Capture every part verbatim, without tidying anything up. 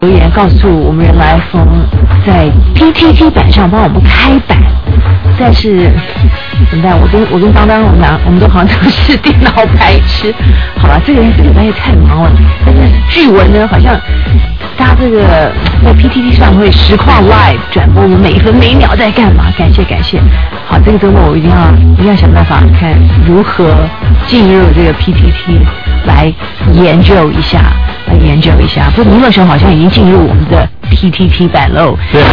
留言告诉我们人来疯在 P T T 版上帮我们开版，但是怎么办？我跟我跟当当我们俩我们都好像都是电脑白痴。好吧，这个这个礼拜也太忙了。但是据闻呢，好像大家这个在 P T T 上会实况 live 转播我们每一分每一秒在干嘛。感谢感谢。好，这个周末我一定要一定要想办法看如何进入这个 P T T 来研究一下。来研究一下，不过弥勒熊好像已经进入我们的 P T T 版喽。 对。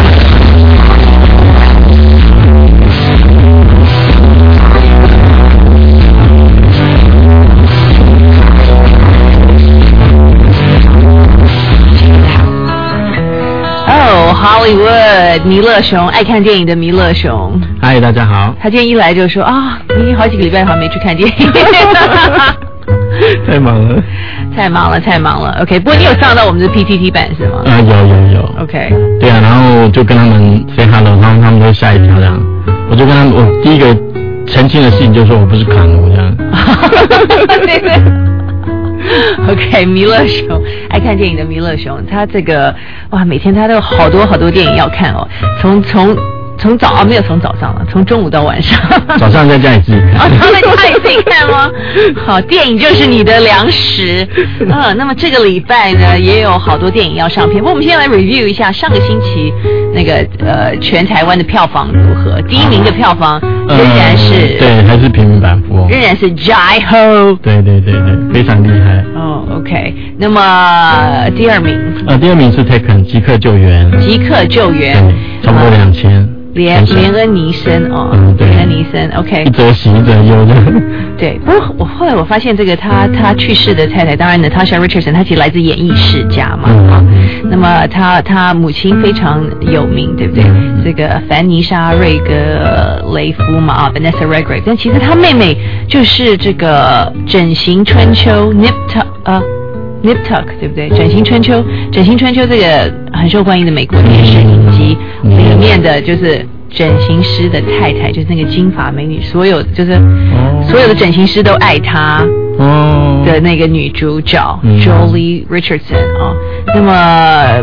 哦 ，Hollywood 弥勒熊，爱看电影的弥勒熊。 嗨，大家好。 他今天一来就说啊，你已经好几个礼拜好像没去看电影。 太忙了， 太忙了，太忙了。OK， 不过你有上到我们的 P T T 版是吗？ 啊，有有有。 OK。 对啊，然后就跟他们 say hello， 然后他们都吓一跳这样。我就跟他们，我第一个澄清的事情就是说我不是卡奴这样。 对对。OK， 弥勒熊，爱看电影的弥勒熊，他这个哇，每天他都有好多好多电影要看哦，从从。从早啊没有从早上了，从中午到晚上。 早上在家里自己看。 哦，在家里自己看吗？好，电影就是你的粮食。嗯，那么这个礼拜呢，也有好多电影要上片。不过我们先来 review 一下上个星期那个呃全台湾的票房如何？第一名的票房仍然是、 呃、对，还是平民版富翁， 仍然是 Jai Ho。 对对对对，非常厉害。 哦 ，OK。那么第二名？ 呃，第二名是 Taken 即刻救援。 即刻救援， 对，差不多两千。 连连恩尼森哦， 嗯，对， 连恩尼森 ，OK， 一则喜一则忧的。 对，不过我后来我发现这个他他去世的太太，当然Natasha Richardson，她其实来自演艺世家嘛，嗯、啊，那么他他母亲非常有名，对不对？嗯、这个凡妮莎瑞格雷夫嘛，啊 ，Vanessa Redgrave， 但其实他妹妹就是这个整形春秋 Nip Tuck 呃。Nip Tuck 对不对？整形春秋，整形春秋这个很受欢迎的美国电视影集里面的就是整形师的太太，就是那个金发美女，所有就是、哦、所有的整形师都爱她的那个女主角、哦、Jolie Richardson 啊、哦。那么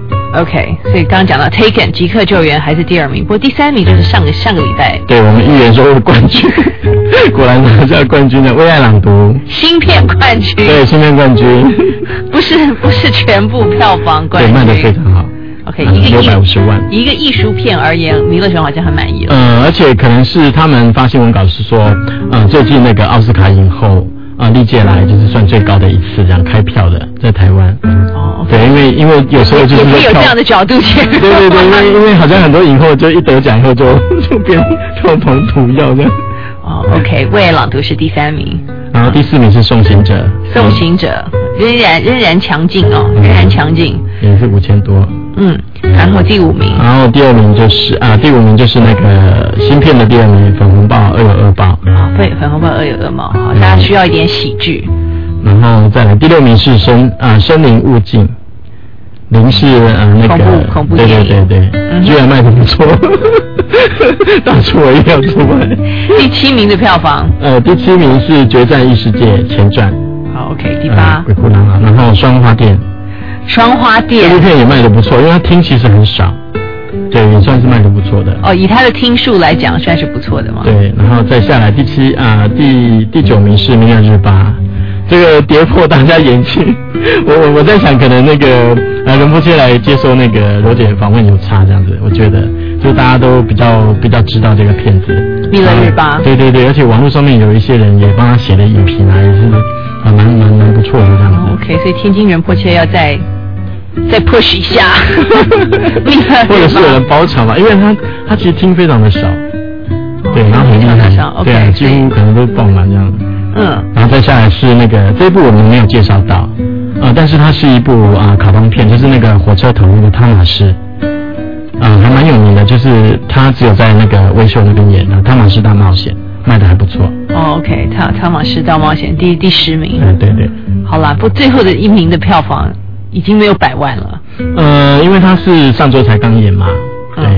OK， 所以刚刚讲到 Taken 即刻救援还是第二名，不过第三名就是上个上个礼拜， 对我们预言说是冠军，果然拿下冠军的《为爱朗读》 新片冠军， 对新片冠军， 不是不是全部票房冠军， 对卖得非常好。 OK， 一个六百五十万， 一个艺术片而言，弥勒熊好像很满意了。 嗯，而且可能是他们发新闻稿是说，嗯，最近那个奥斯卡影后。啊，历届来就是算最高的一次这样开票的，在台湾。哦， okay. 对，因为因为有时候就是也可以有这样的角度去。 对对对，因为因为好像很多影后就一得奖以后就就变票房毒药这样。 哦 ，OK， 为爱朗读是第三名， 然后第四名是送行者。 送行者仍然仍然强劲哦，仍然强劲， 也是五千多。 嗯，然后第五名， 然后第二名就是啊，第五名就是那个新片的第二名《粉红豹恶有恶报》 啊，对，《粉红豹恶有恶报》好，大家需要一点喜剧。 然后再来第六名是森啊森林物境，林是呃那个恐怖恐怖电影， 对对对对，嗯、居然卖得不错，大出我意料之外。 第七名的票房， 呃，第七名是《决战异世界前传》。 好 ，OK， 第八， 呃、鬼哭狼啊，然后双花店。 双花店这部片也卖得不错，因为它听其实很少，对，也算是卖得不错的。 哦，以它的听数来讲，算是不错的嘛。 对，然后再下来第七啊、呃、第第九名是《明日日巴》，这个跌破大家眼镜。我我我在想，可能那个呃仁波切来接受那个罗姐访问有差这样子，我觉得就大家都比较比较知道这个片子 《明日日巴》。 对对对，而且网络上面有一些人也帮他写了影评啊，也是啊蛮蛮蛮不错的这样子。 哦、OK， 所以天津仁波切要再。再 push 一下， 或者是有人包场嘛，因为他他其实听非常的少，对，然后很厉害，对啊，几乎可能都爆满这样。嗯，然后再下来是那个这一部我们没有介绍到，呃，但是它是一部啊、呃、卡通片，就是那个火车头那个汤马士，啊、呃、还蛮有名的，就是他只有在那个微秀那边演的《汤马士大冒险》，卖的还不错。 哦 ，OK， 汤汤马士大冒险第第十名。 嗯，对对。 好啦，不，最后的一名的票房。已经没有百万了， 呃，因为他是上周才刚演嘛，对，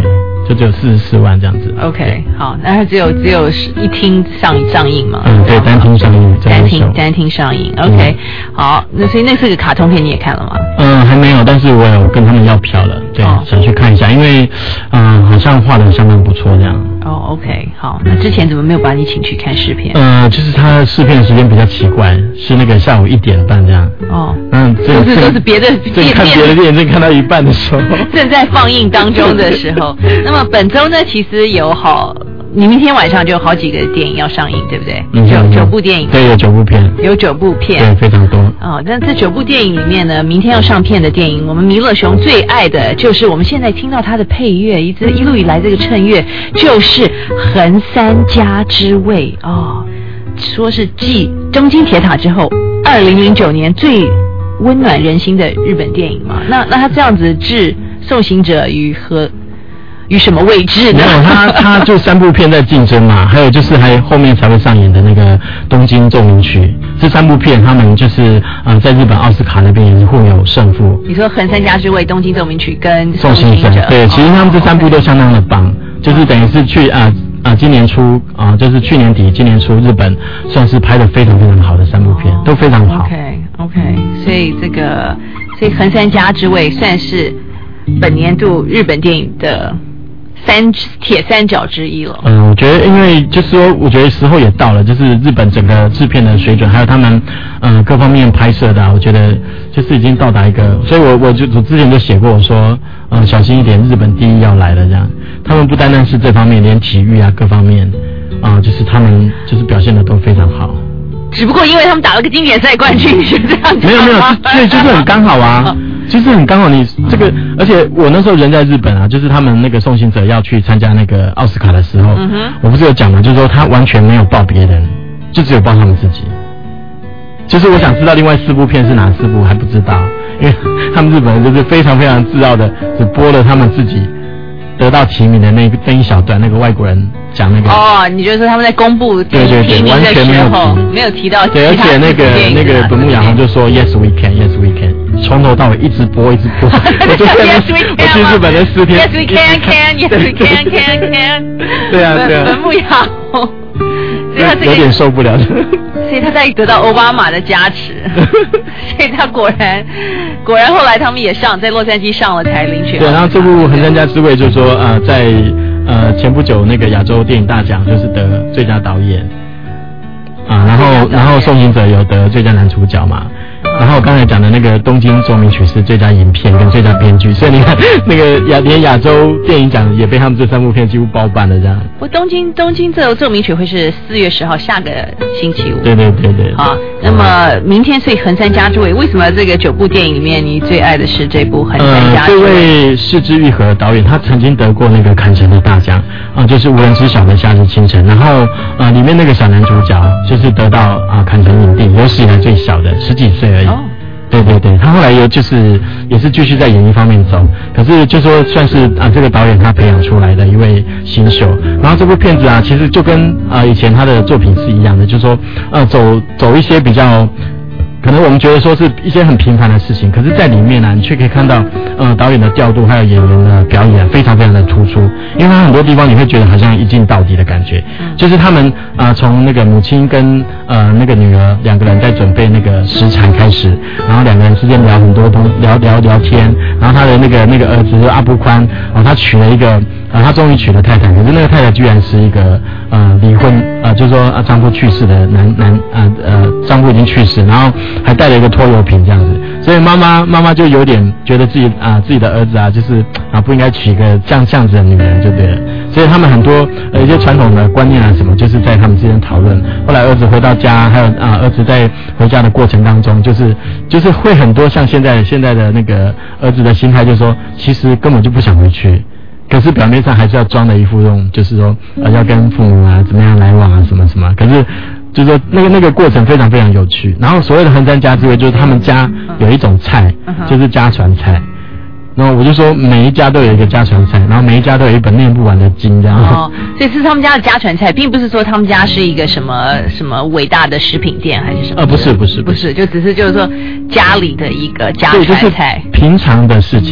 就只有四十四万这样子。 OK， 好，那它只有只有一厅上上映嘛？ 嗯，对，单厅上映， 单厅单厅上映。OK，、嗯、好，那所以那是个卡通片，你也看了吗？ 嗯，还没有，但是我有跟他们要票了，对，哦、想去看一下，因为嗯、呃，好像画的相当不错这样。 哦 ，OK， 好，那之前怎么没有把你请去看试片？ 呃，就是他试片的时间比较奇怪，是那个下午一点半这样。哦，嗯， 这都是都是别的电影，看别的电影，正看到一半的时候， 正在放映当中的时候。那么本周呢，其实有好，你明天晚上就有好几个电影要上映，对不对？嗯，九九部电影。 对，有九部片。 有九部片。 对，非常多。 哦，那这九部电影里面呢，明天要上片的电影，我们弥勒熊最爱的就是我们现在听到它的配乐，一直一路以来这个衬乐就是《横三家之味》哦，说是继东京铁塔之后，二零零九年最温暖人心的日本电影嘛。那那他这样子置送行者与和与什么位置呢？ 没有，他他就三部片在竞争嘛，还有就是还后面才会上演的那个东京奏鸣曲，这三部片他们就是呃在日本奥斯卡那边也是互有胜负。 你说《横三家之味》、东京奏鸣曲跟送行者，对，其实他们这三部都相当的棒，哦、就是等于是去啊。啊、呃，今年初啊、呃，就是去年底、今年初，日本算是拍得非常非常好的三部片，哦、都非常好。 OK OK， 所以这个，所以《横三家之味》算是本年度日本电影的三铁三角之一了。 嗯，我觉得，因为就是说，我觉得时候也到了，就是日本整个制片的水准，还有他们嗯、呃、各方面拍摄的、啊，我觉得就是已经到达一个，所以我我就我之前就写过，我说嗯、呃、小心一点，日本第一要来了这样。他们不单单是这方面，连体育啊各方面啊、呃，就是他们就是表现的都非常好。 只不过因为他们打了个经典赛冠军，是这样子。 没有没有，对，就是很刚好啊。就是很刚好你这个，而且我那时候人在日本啊，就是他们那个送行者要去参加那个奥斯卡的时候，嗯哼，我不是有讲嘛，就是说他完全没有报别人，就只有报他们自己。就是我想知道另外四部片是哪四部还不知道，因为他们日本人就是非常非常自傲的，只播了他们自己得到提名的那个那一小段，那个外国人讲那个。 哦，你就是说他们在公布对对对，完全没有提， 没有提到。 对，而且那个那个本木雅弘就说 Yes we can, Yes we can。从头到尾一直播一直播，我就在 yes, we can, 我去日本的四天 ，Yes we can can, Yes we can can can， 对啊对啊， 本木雅弘，所以他这个有点受不了的， 所以他在得到奥巴马的加持，所以他果然果然后来他们也上在洛杉矶上了台领取。 对，然后这部《横三家之味》就是说呃在呃前不久那个亚洲电影大奖就是得最佳导演啊，然后然后送行者有得最佳男主角嘛。然后我刚才讲的那个东京奏鸣曲是最佳影片跟最佳编剧，所以你看那个亚连亚洲电影奖也被他们这三部片几乎包办了这样。 我东京东京奏奏鸣曲会是四月十号下个星期五。 对对对对。 好，那么明天所以横三家之味，为什么这个九部电影里面你最爱的是这部横三家之味？ 呃，这位是枝裕和导演，他曾经得过那个坎城的大奖啊、呃，就是无人知晓的夏日清晨。然后呃，里面那个小男主角就是得到啊、呃、坎城影帝，有史以来最小的，十几岁而已。哦，对对对，他后来也就是也是继续在演艺方面走，可是就说算是啊这个导演他培养出来的一位新秀。然后这部片子啊，其实就跟啊以前他的作品是一样的，就是说呃走走一些比较。可能我们觉得说是一些很平凡的事情，可是在里面呢、啊，你却可以看到，呃，导演的调度还有演员的表演非常非常的突出，因为他很多地方你会觉得好像一镜到底的感觉，就是他们呃从那个母亲跟呃那个女儿两个人在准备那个食材开始，然后两个人之间聊很多东聊聊聊天，然后他的那个那个儿子就是阿布宽，哦，他娶了一个呃他终于娶了太太，可是那个太太居然是一个呃离婚呃就是说啊丈夫去世的男男呃呃丈夫已经去世，然后还带了一个拖油瓶这样子，所以妈妈妈妈就有点觉得自己啊自己的儿子啊就是啊不应该娶一个这样这样子的女人就对了，所以他们很多呃一些传统的观念啊什么，就是在他们之间讨论。后来儿子回到家，还有啊儿子在回家的过程当中，就是就是会很多像现在现在的那个儿子的心态，就是说其实根本就不想回去。可是表面上还是要装的一副用，就是说呃要跟父母啊怎么样来往啊什么什么，可是就是说那个那个过程非常非常有趣。然后所谓的横三家之味，就是他们家有一种菜，就是家传菜。然后我就说每一家都有一个家传菜，然后每一家都有一本念不完的经这样。 哦，所以是他们家的家传菜，并不是说他们家是一个什么什么伟大的食品店还是什么？ 呃，不是不是不是，就只是就是说家里的一个家传菜， 对，就是平常的事情。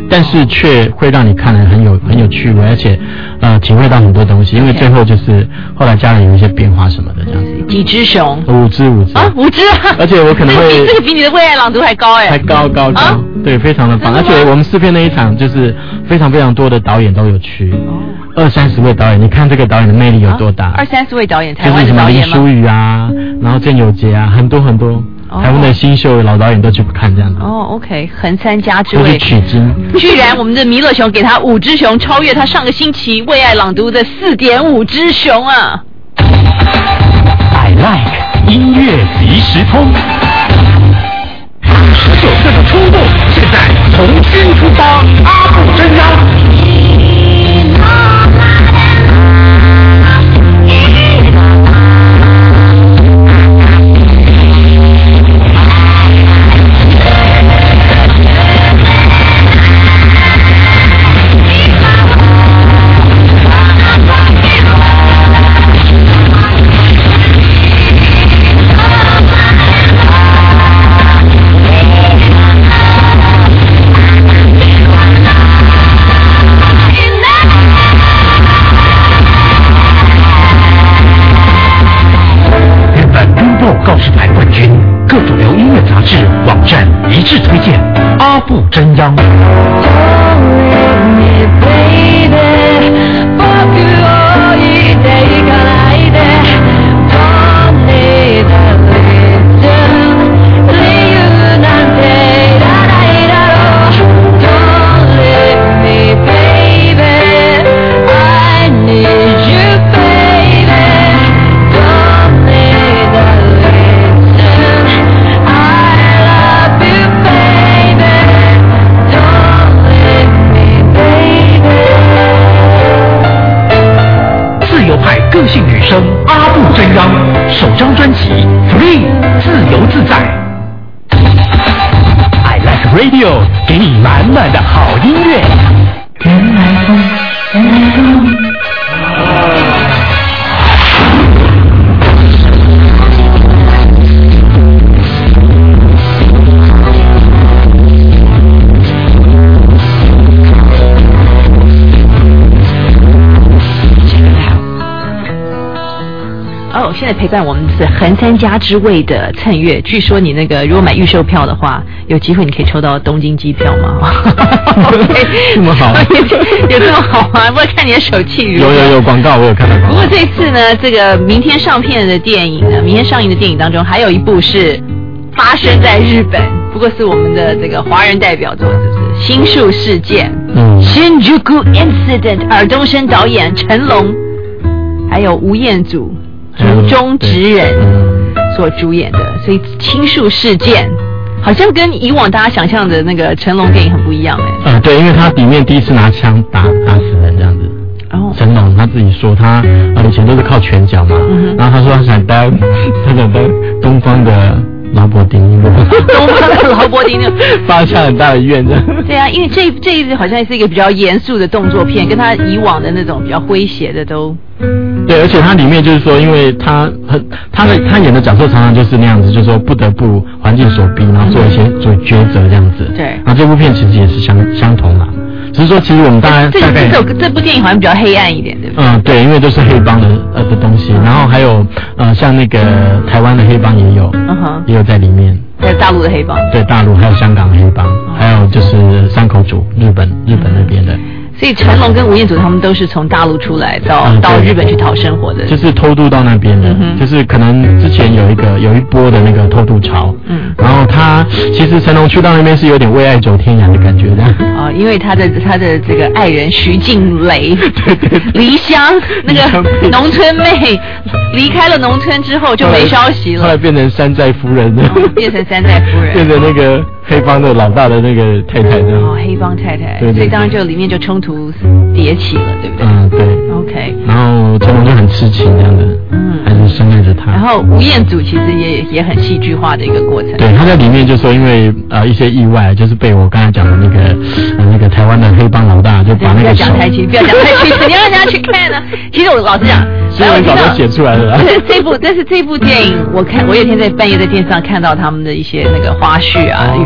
但是却会让你看得很有很有趣味，而且呃体会到很多东西，因为最后就是后来家人有一些变化什么的这样子。 几只熊？ 五只五只啊，五只啊！ 而且我可能会这个比这个比你的为爱朗读还高哎， 还高高高，啊、对，非常的棒。而且我们试片那一场就是非常非常多的导演都有去。哦。二三十位导演，你看这个导演的魅力有多大？啊、 二三十位导演，台湾的导演吗？ 就是什么林书宇啊，然后郑有杰啊，很多很多，哦、台湾的新秀老导演都去看这样子。 哦 ，OK， 横三家之位， 取经。 居然我们的弥勒熊给他五只熊，超越他上个星期为爱朗读的四点五只熊啊 ！I like 音乐即时通，十九岁的冲动，现在重新出发，阿布真央。告示牌冠军，各主流音乐杂志网站一致推荐阿布真央。个性女生阿布真央首张专辑《Free 自由自在》 ，I Like Radio 给你满满的好音乐。人来疯，人来疯。 哦，现在陪伴我们是横三家之味的蹭月。据说你那个如果买预售票的话，有机会你可以抽到东京机票吗？ 这么好？ 有这么好吗？不过看你的手气。 有有有广告，我有看到广告。 不过这次呢，这个明天上片的电影呢，明天上映的电影当中，还有一部是发生在日本，不过是我们的这个华人代表作，是不是？新宿事件。嗯。Shinjuku Incident， 尔冬升导演，成龙，还有吴彦祖。竹中直人所主演的，所以新宿事件好像跟以往大家想象的那个成龙电影很不一样哎、 欸。呃，对，因为他里面第一次拿枪打打死人这样子。哦。成龙他自己说他呃以前都是靠拳脚嘛，嗯、然后他说他想当他想当东方的劳勃丁尼洛。 东方的劳勃丁尼洛发下很大的愿这样。 对啊，因为这这一次好像是一个比较严肃的动作片，跟他以往的那种比较诙谐的都。 对，而且他里面就是说，因为他很他的他演的角色常常就是那样子，就是说不得不环境所逼，然后做一些做抉择这样子。对。然后这部片其实也是相相同啦，只是说其实我们大概这大概这这这部电影好像比较黑暗一点，对不对？ 嗯，对，因为都是黑帮的呃的东西，然后还有呃像那个台湾的黑帮也有，嗯哼，也有在里面。 还有大陆的黑帮。对， 大陆还有香港的黑帮，哦、还有就是山口组日本日本那边的。 所以成龙跟吴彦祖他们都是从大陆出来到、嗯、到日本去讨生活的， 就是偷渡到那边的、嗯，就是可能之前有一个有一波的那个偷渡潮，嗯，然后他其实成龙去到那边是有点为爱走天涯的感觉的， 哦，因为他的他的这个爱人徐静蕾离乡那个农村妹离开了农村之后就没消息了， 后来变成山寨夫人了、 哦，变成山寨夫人， 变成那个黑帮的老大的那个太太这样， 哦，黑帮太太， 对对对， 所以当然就里面就冲突迭起了，对不对？ 嗯，对。 OK。 然后成龙就很痴情这样的，嗯，还是深爱着他。 然后吴彦祖其实也也很戏剧化的一个过程。 对，他在里面就说，因为呃一些意外，就是被我刚才讲的那个、呃、那个台湾的黑帮老大就把那个手。不要讲台词，不要讲台词，你要让大家去看呢。其实我老实讲， 新闻稿都写出来了。 对，这部但是这部电影，我看我有一天在半夜在电视上看到他们的一些那个花絮啊。哦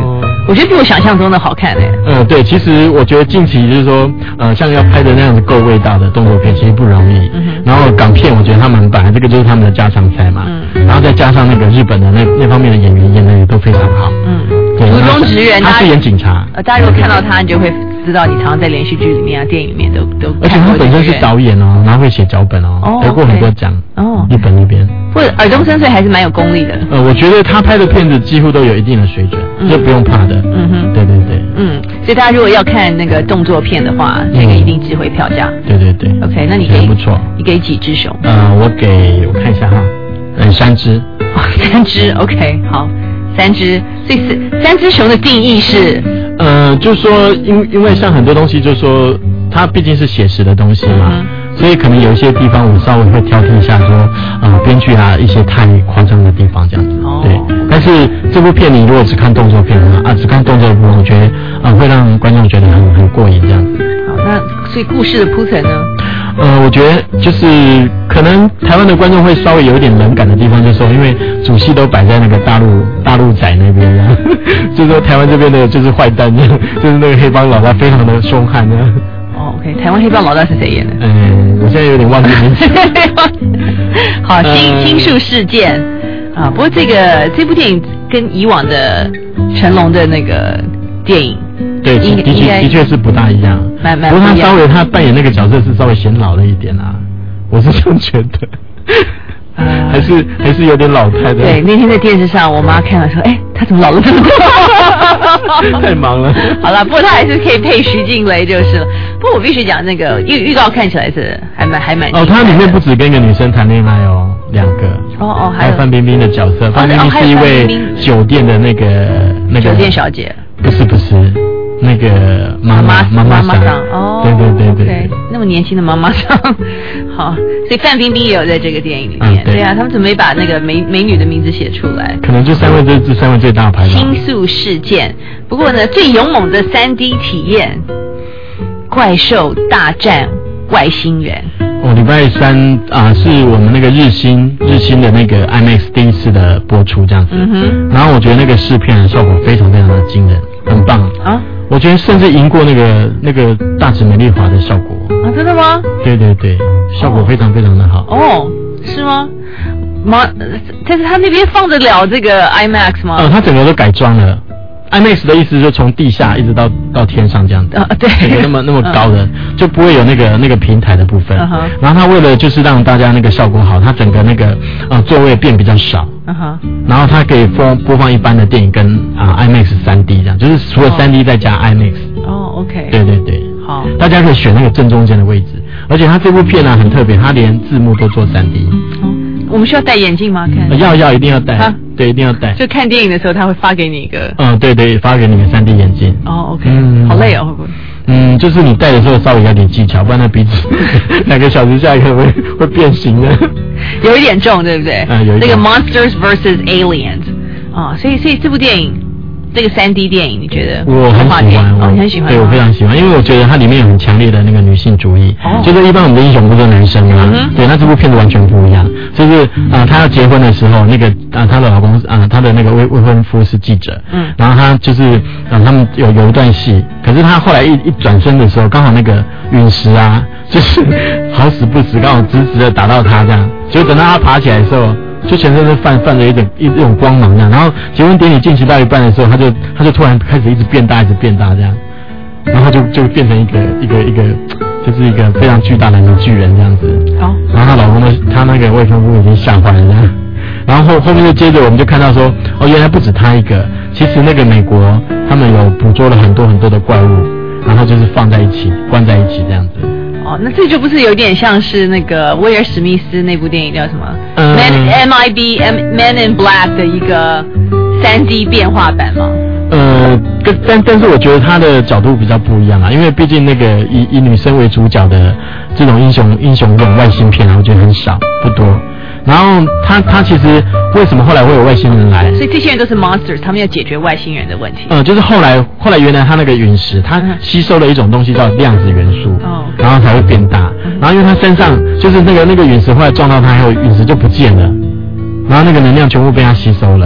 我觉得比我想象中的好看诶。 嗯，对，其实我觉得近期就是说，呃，像要拍的那样子够味道的动作片，其实不容易。嗯、然后港片，我觉得他们本来这个就是他们的家常菜嘛。嗯。然后再加上那个日本的那那方面的演员演的也都非常好。嗯。 途中职员， 他是演警察。 呃，大家如果看到他，你就会知道你常常在连续剧里面啊、电影里面都都。 而且他本身是导演哦，然后会写脚本哦，得过很多奖。哦。日本那边。 或者耳东深邃还是蛮有功力的。 呃，我觉得他拍的片子几乎都有一定的水准，这、嗯、不用怕的。嗯哼，对对对。 嗯，所以大家如果要看那个动作片的话，这、嗯、个一定值回票价。 对对对。 OK， 那你给不错。 你给几只熊？ 呃，我给我看一下哈，嗯，三只。 哦，三只 ，OK， 好，三只。所以是三只熊的定义是？ 呃，就是说，因因为像很多东西，就是说它毕竟是写实的东西嘛。嗯，所以可能有一些地方我稍微会挑剔一下说，说呃编剧啊一些太夸张的地方这样子，哦、对。但是这部片你如果只看动作片的话，啊只看动作部分，我觉得啊、呃、会让观众觉得很很过瘾这样子。 好，那所以故事的铺陈呢？ 呃，我觉得就是可能台湾的观众会稍微有一点冷感的地方，就是说因为主戏都摆在那个大陆大陆仔那边这样，就是说台湾这边的就是坏蛋这样，就是那个黑帮老大非常的凶悍这样。 哦 ，OK， 台湾黑帮老大是谁演的？ 嗯，我现在有点忘记名字。 好，新新宿事件啊，不过这个这部电影跟以往的成龙的那个电影， 对，的确的确是不大一样。 蛮蛮不过他稍微他扮演那个角色是稍微显老了一点啊，我是这样觉得。呃、还是还是有点老态的。 对，那天在电视上，我妈看了说：“哎，他怎么老了这么多？” 太忙了。 好了，不过他还是可以配徐静蕾就是了。不过我必须讲，那个预预告看起来是还蛮还蛮。 哦，它里面不止跟一个女生谈恋爱哦，两个。 哦哦， 还有范冰冰的角色。范冰冰是一位酒店的那个那个。 酒店小姐。 不是不是。那个妈妈妈妈桑哦， 对对对对， okay, 那么年轻的妈妈桑，好，所以范冰冰也有在这个电影里面，嗯、对, 对啊，他们准备把那个美美女的名字写出来， 可能这三位就是这三位最大牌的。 新宿事件，不过呢，最勇猛的 三 D 体验，怪兽大战外星人。 哦，礼拜三啊、呃，是我们那个日新日新的那个 IMAX 第一次的播出这样子，嗯哼，然后我觉得那个试片的效果非常非常的惊人，很棒啊。我觉得甚至赢过那个那个大直美丽华的效果啊！真的吗？ 对对对，效果非常非常的好。 哦，是吗？妈，但是他那边放得了这个 IMAX 吗？ 呃，他整个都改装了。IMAX 的意思就从地下一直到到天上这样子， 啊、对， 那么那么高的、嗯、就不会有那个那个平台的部分。Uh-huh. 然后他为了就是让大家那个效果好，他整个那个呃座位变比较少。Uh-huh. 然后它可以播播放一般的电影跟啊、呃、IMAX 三 D 这样，就是除了 三 D 再加 IMAX。 哦、oh, ，OK。 对对对， 好， 大家可以选那个正中间的位置，而且他这部片呢、啊、很特别，他连字幕都做 三 D。 哦，我们需要戴眼镜吗？看。 要要一定要戴。啊对，一定要戴。 就看电影的时候，他会发给你一个。 嗯，对对，发给你个 三 D 眼镜。 哦 ，OK，嗯，好累哦，会不会？ 嗯，就是你戴的时候稍微要点技巧，不然那鼻子两个小时下来可能会会变形的。 有一点重，对不对？ 嗯，有一点。 那个 Monsters versus Aliens 啊，所以所以这部电影。这个 三 D 电影你觉得？ 我很喜欢， 哦，你很喜欢， 对我非常喜欢，因为我觉得它里面有很强烈的那个女性主义。哦，就是一般我们的英雄不是男生吗？嗯、对，那这部片子完全不一样，就是啊，她、呃、要结婚的时候，那个啊，她、呃、的老公啊，她、呃、的那个未未婚夫是记者，嗯，然后他就是啊、呃，他们有有一段戏，可是他后来一一转身的时候，刚好那个陨石啊，就是好死不死，刚好直直的打到他这样，结果等到他爬起来的时候。就全身都泛泛着一点一一种光芒这样，然后结婚典礼进行到一半的时候，他就他就突然开始一直变大，一直变大这样，然后就就变成一个一个一个，就是一个非常巨大的女巨人这样子。好，然后她老公的她那个未婚夫已经吓坏了这样，然后后后面就接着我们就看到说，哦，原来不止她一个，其实那个美国他们有捕捉了很多很多的怪物，然后就是放在一起关在一起这样子。 哦，那这就不是有点像是那个威尔史密斯那部电影叫什么？嗯 Man M I B M Man in Black 的一个 三 D 变化版吗？ 呃，跟但但是我觉得他的角度比较不一样啊，因为毕竟那个以以女生为主角的这种英雄英雄这种外星片啊，我觉得很少不多。然后他他其实为什么后来会有外星人来？ 所以这些人都是 monsters， 他们要解决外星人的问题。 呃，就是后来后来原来他那个陨石，它吸收了一种东西叫量子元素，哦，然后才会变大。然后因为他身上就是那个那个陨石后来撞到他以后，陨石就不见了，然后那个能量全部被他吸收了。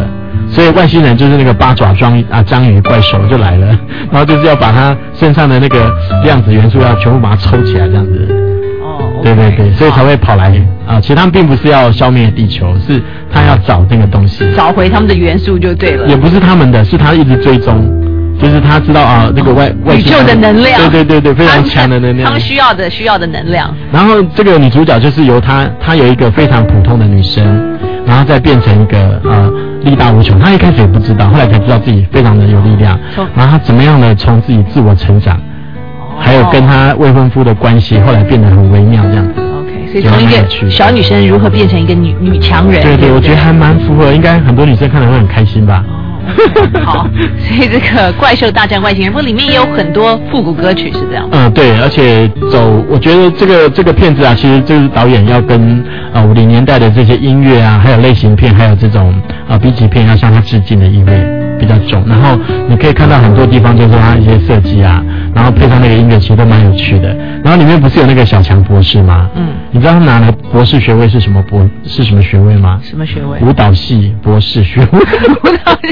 所以外星人就是那个八爪章啊章鱼怪兽就来了，然后就是要把他身上的那个量子元素要全部把它抽起来这样子。 哦， 对对对，所以才会跑来啊。其实他们并不是要消灭地球，是他要找那个东西， 找回他们的元素就对了。 也不是他们的，是他一直追踪。就是他知道啊，那个外外宇宙的能量， 对对对对，非常强的能量， 他们需要的需要的能量。 然后这个女主角就是由她，她有一个非常普通的女生，然后再变成一个呃力大无穷。她一开始也不知道，后来才知道自己非常的有力量。然后她怎么样的从自己自我成长，还有跟她未婚夫的关系，后来变得很微妙这样子。 OK， 所以从一个小女生如何变成一个女女强人？ 对对，我觉得还蛮符合，应该很多女生看了会很开心吧。 好，所以这个怪兽大战外星人，不过里面也有很多复古歌曲，是这样。 嗯，对，而且走，我觉得这个这个片子啊，其实就是导演要跟呃五零年代的这些音乐啊，还有类型片，还有这种呃 B 级片，要向他致敬的意味比较重。然后你可以看到很多地方就是他一些设计啊，然后配上那个音乐，其实都蛮有趣的。然后里面不是有那个小强博士吗？嗯，你知道他拿了博士学位是什么博是什么学位吗？ 什么学位？ 舞蹈系博士学位。舞蹈系。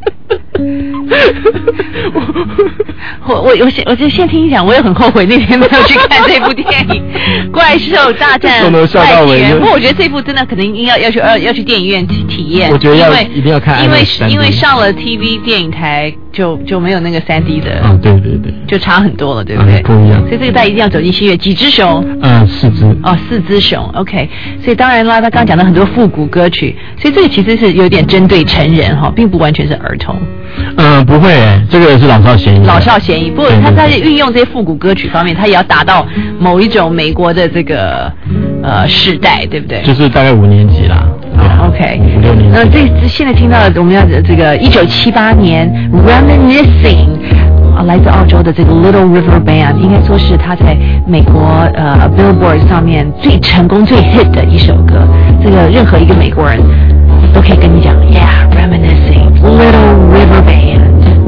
我我我现我就先听你讲，我也很后悔那天没有去看这部电影《怪兽大战外星人》。不过我觉得这部真的可能应该要去要要去电影院体体验。 我觉得要一定要看， 因为因为上了 T V 电影台就就没有那个三 D 的。 嗯，对对对， 就差很多了，对不对？ 嗯、不一样。 所以这个大家一定要走进戏院。几只熊？ 嗯，四只。 哦，四只熊。OK。所以当然啦，他刚刚讲到很多复古歌曲，所以这个其实是有点针对成人哈，并不完全是儿童。 嗯，不会，这个是老少咸宜。 老少咸宜，不过他在运用这些复古歌曲方面，他也要达到某一种美国的这个呃世代，对不对？ 就是大概五年级啦。 哦 ，OK， 五六年级。 那这现在听到的，我们要这个一九七八年 Reminiscing 啊，来自澳洲的这个 Little River Band， 应该说是他在美国呃 Billboard 上面最成功、最 hit 的一首歌。这个任何一个美国人都可以跟你讲 ，Yeah, Reminiscing Little River Band。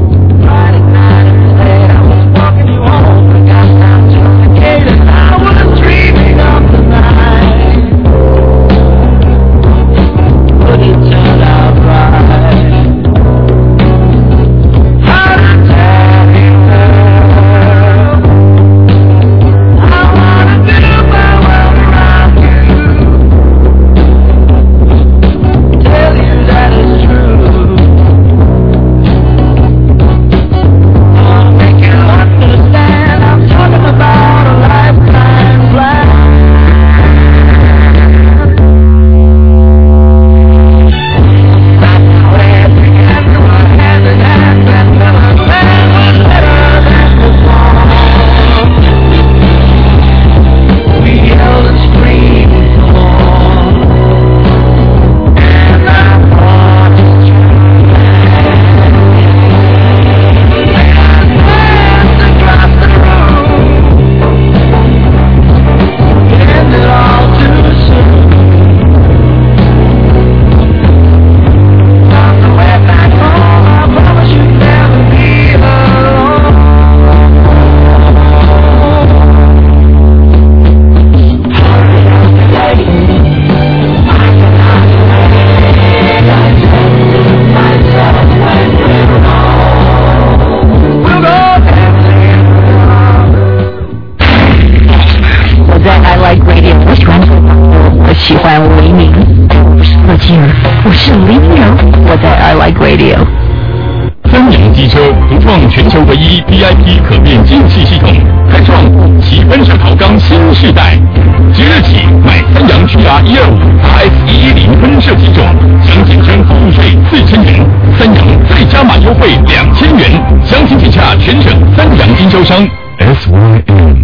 喜欢维明，我是乐基儿，我是林柔，我在 I Like Radio。 三菱机车独创全球唯一 V I P 可变进气系统，开创五期奔驰淘缸新世代。即日起买三洋 G R 一二五 R S 一一零喷射机种，享减征服务税四千元，三洋再加码优惠两千元。详情请洽全省三洋经销商 S Y M。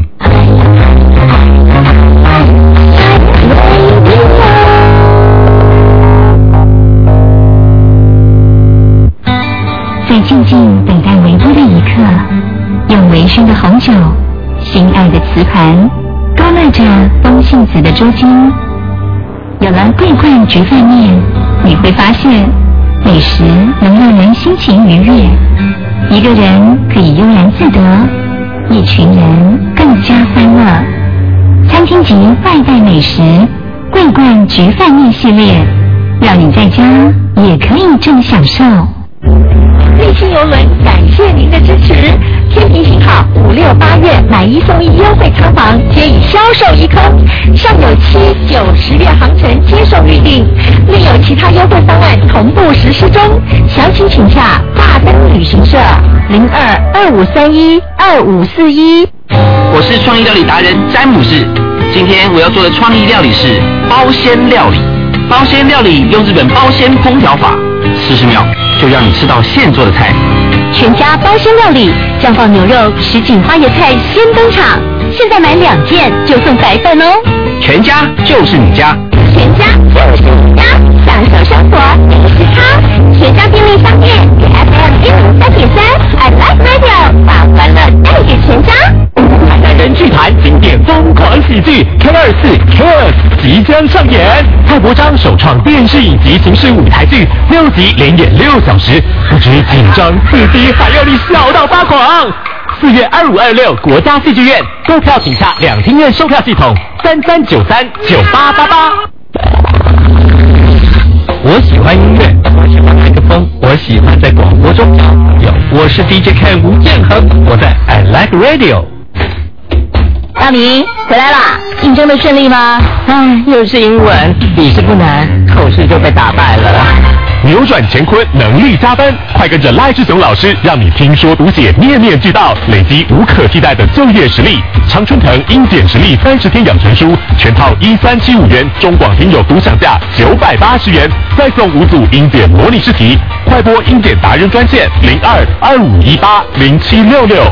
在静静等待微波的一刻，用微醺的红酒，心爱的瓷盘，勾勒着风信子的珠金。有了桂冠焗饭面，你会发现美食能让人心情愉悦，一个人可以悠然自得，一群人更加欢乐。餐厅级外带美食桂冠焗饭面系列，让你在家也可以正享受。立信邮轮感谢您的支持，天平型号五六八月买一送一优惠仓房皆已销售一空，尚有七九十月航程接受预定，另有其他优惠方案同步实施中，详情请洽大登旅行社零二二五三一二五四一。 我是创意料理达人詹姆士，今天我要做的创意料理是包鲜料理。包鲜料理用日本包鲜烹调法，四十秒就让你吃到现做的菜。 全家包鲜料理，酱爆牛肉、什锦花椰菜先登场，现在买两件就送白饭哦。 全家就是你家， 全家就是你家，享受生活就是它。全家便利商店与 F M 一零三点三 ，I Like Radio， 把欢乐带给全家。 海南人剧团经典疯狂喜剧 K 二四 Kiss 即将上演，蔡伯章首创电视影集形式舞台剧，六集连演六小时，不止紧张刺激，还要你笑到发狂。四月二五二六国家戏剧院购票请洽两厅院售票系统三三九三九八八八。我喜欢音乐，我喜欢麦克风，我喜欢在广播中有。我是 D J Ken 吴建衡，我在 I Like Radio。 大明回来啦，应征的顺利吗？ 唉，又是英文，笔试不难，口试就被打败了。 扭转乾坤，能力加分，快跟着赖志雄老师，让你听说读写面面俱到，累积无可替代的就业实力。常春藤英检实力三十天养成书，全套一三七五元，中广听友独享价九百八十元，再送五组英检模拟试题。快拨英检达人专线零二二五一八零七六六。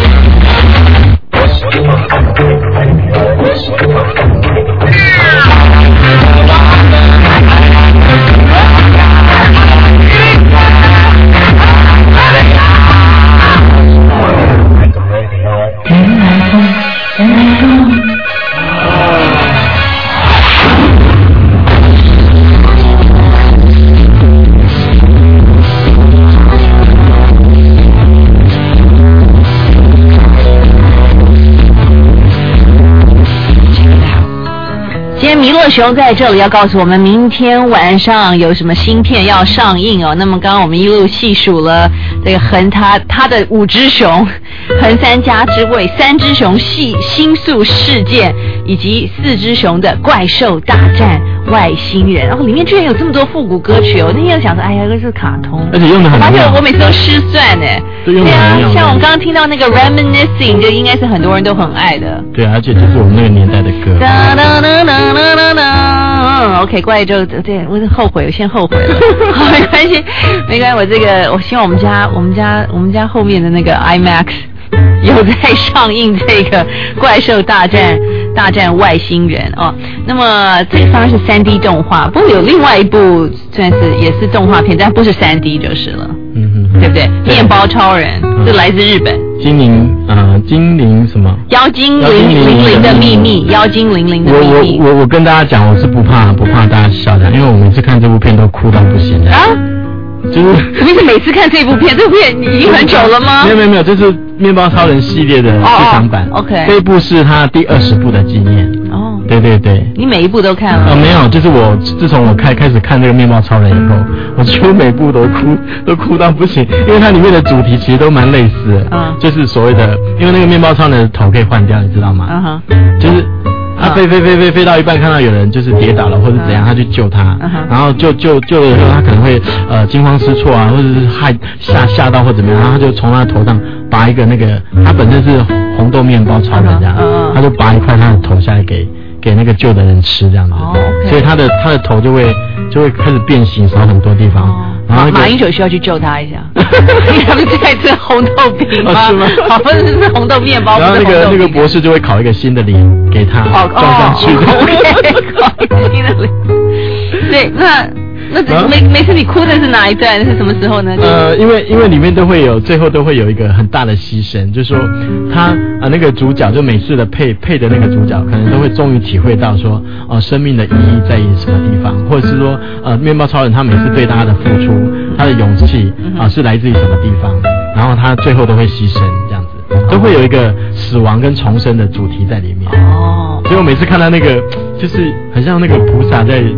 弥勒熊在这里要告诉我们，明天晚上有什么新片要上映哦。那么刚刚我们一路细数了这个横他他的五只熊，横三家之味，三只熊系星宿事件，以及四只熊的怪兽大战外星人。然后里面居然有这么多复古歌曲哦。我那天想说，哎呀，这是卡通， 而且用的很而且我每次都失算哎。 对啊， 像我们刚刚听到那个 Reminiscing， 就应该是很多人都很爱的。 对啊，而且就是我们那个年代的歌。 哒哒哒哒哒哒哒。OK， 怪就对，我是后悔，我先后悔了。好，没关系，没关系。我这个，我希望我们家，我们家，我们家后面的那个 IMAX 有在上映这个怪兽大战大战外星人哦。那么这个当然是三 D 动画，不过有另外一部算是也是动画片，但不是三 D 就是了。嗯哼，对不对？面包超人是来自日本。 精灵呃，精灵什么？ 妖精零零零的秘密，妖精零零的秘密。 我我我我跟大家讲，我是不怕不怕大家笑的，因为我每次看这部片都哭到不行的。啊？就是什么意思？每次看这部片，这部片已经很久了吗？ 没有没有没有，这是面包超人系列的剧场版。 哦、OK， 这一部是他第二十部的纪念。哦，对对对。 你每一部都看了？ 呃，没有，就是我自从我开开始看这个面包超人以后，我几乎每部都哭，都哭到不行，因为它里面的主题其实都蛮类似的。嗯，就是所谓的，因为那个面包超人的头可以换掉，你知道吗？嗯哼，就是。他飞飞飞飞飞到一半，看到有人就是跌倒了或者怎样，他去救他，然后救救救的时候，他可能会呃惊慌失措啊，或者是害吓吓到或怎么样，然后他就从他头上拔一个那个，他本身是红豆面包超人这样，他就拔一块他的头下来给给那个救的人吃这样子，所以他的他的头就会就会开始变形，少很多地方。然后马英九需要去救他一下，因为他们在吃红豆饼吗？ 是吗？ 好，不是是红豆面包。 然后那个那个博士就会烤一个新的脸给他装上去。 OK， 烤一个新的脸。对，那那每每次你哭的是哪一段？是什么时候呢？ 呃，因为因为里面都会有最后都会有一个很大的牺牲，就是说他啊、呃、那个主角就每次的配配的那个主角，可能都会终于体会到说哦、呃、生命的意义在于什么地方，或者是说呃面包超人他每次对他的付出，他的勇气啊、呃、是来自于什么地方，然后他最后都会牺牲这样子，都会有一个死亡跟重生的主题在里面。哦，所以我每次看到那个就是很像那个菩萨在。